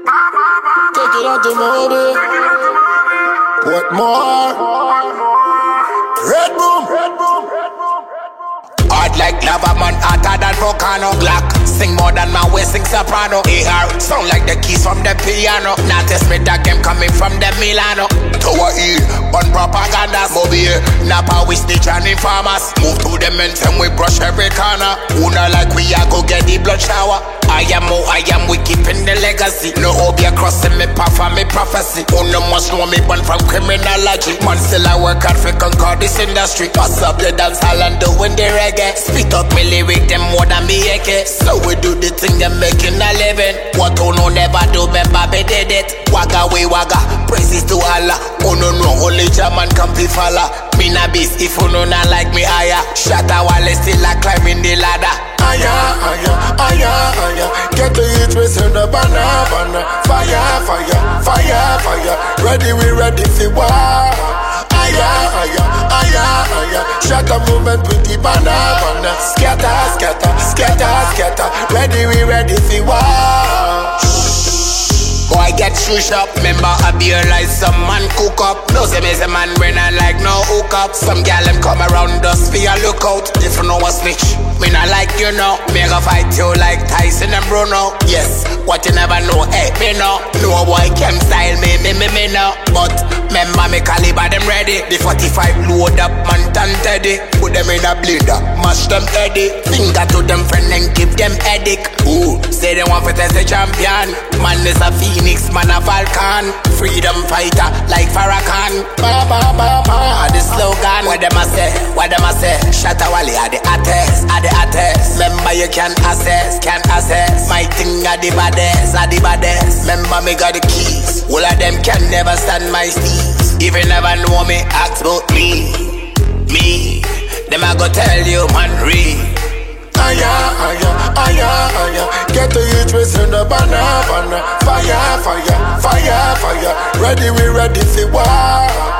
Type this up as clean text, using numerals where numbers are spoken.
Take it out to Moby. What more? Red Boom. Hard like lava man, hotter than volcano. Glock, sing more than my way, sing soprano. AR, sound like the keys from the piano. Not test me that game coming from the Milano. Tower E, on propaganda. Moby, Napa, we stitch and informers. Move to the men, and we brush every corner. Una like we are go get the blood shower. I am, we keeping the legacy. No obia crossing me path and me prophecy. Una must know me born from criminology. Man still I work hard for conquer this industry. Pass up the dance hall and doing the reggae. Spit up me lyric them more than me AK. So we do the thing them making a living. What uno never do, remember me did it. Waga we waga, praises to Allah. Uno no only German can be falla. Me na beast if uno not like me higher. Shatta while still a climbing the ladder. Aya, get the hit, we send the banana. Fire, ready, we ready for war. Aya, shut the movement with the banana. Scatter, ready, we ready for war. Boy get shush up, remember I beer like some man cook up. No say me say man when I like no hook up. Some gal them come around us for a lookout. If you know a snitch, me not like you know. Me go fight you like Tyson and Bruno. Yes, what you never know, hey me know. No boy can style me know. But remember me caliber them ready. The 45 load up man and Teddy. Put them in a blender, mash them ready. Finger to them friend and give them headache. Ooh, say they want to test the champion. Man is a Phoenix, man a Falcon. Freedom fighter like Farrakhan. The slogan. What them a say? Shatta Wale are the artists. Remember you can access. My thing are the baddest. Remember me got the keys. All of them can never stand my steez. If you never know me, ask about me. Them I go tell you man read. Aya, get the hit, we send the banana. Fire, ready, we ready for war.